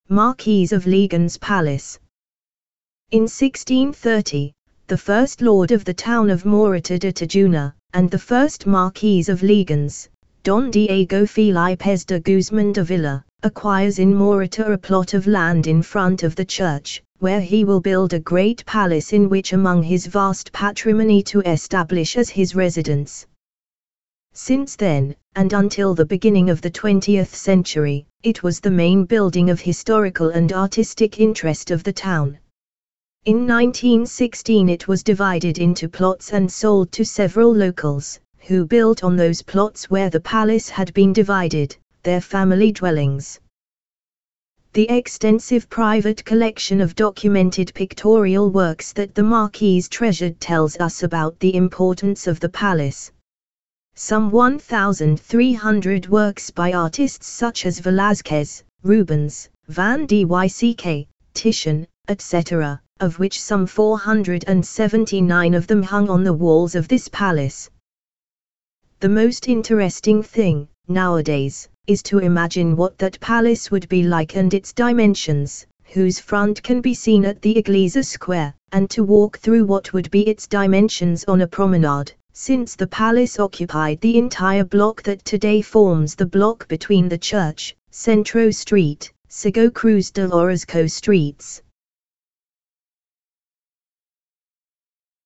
Marquis of Legan's Palace. In 1630, the first lord of the town of Morata de Tejuna, and the first Marquis of Legan's, Don Diego Felipes de Guzman de Villa, acquires in Morata a plot of land in front of the church, where he will build a great palace in which among his vast patrimony to establish as his residence. Since then, and until the beginning of the 20th century, it was the main building of historical and artistic interest of the town. In 1916 it was divided into plots and sold to several locals, who built on those plots where the palace had been divided, their family dwellings. The extensive private collection of documented pictorial works that the Marquis treasured tells us about the importance of the palace. Some 1,300 works by artists such as Velázquez, Rubens, Van Dyck, Titian, etc., of which some 479 of them hung on the walls of this palace. The most interesting thing, nowadays, is to imagine what that palace would be like and its dimensions, whose front can be seen at the Iglesia Square, and to walk through what would be its dimensions on a promenade, since the palace occupied the entire block that today forms the block between the church, Centro Street, Sigo Cruz de Orozco streets.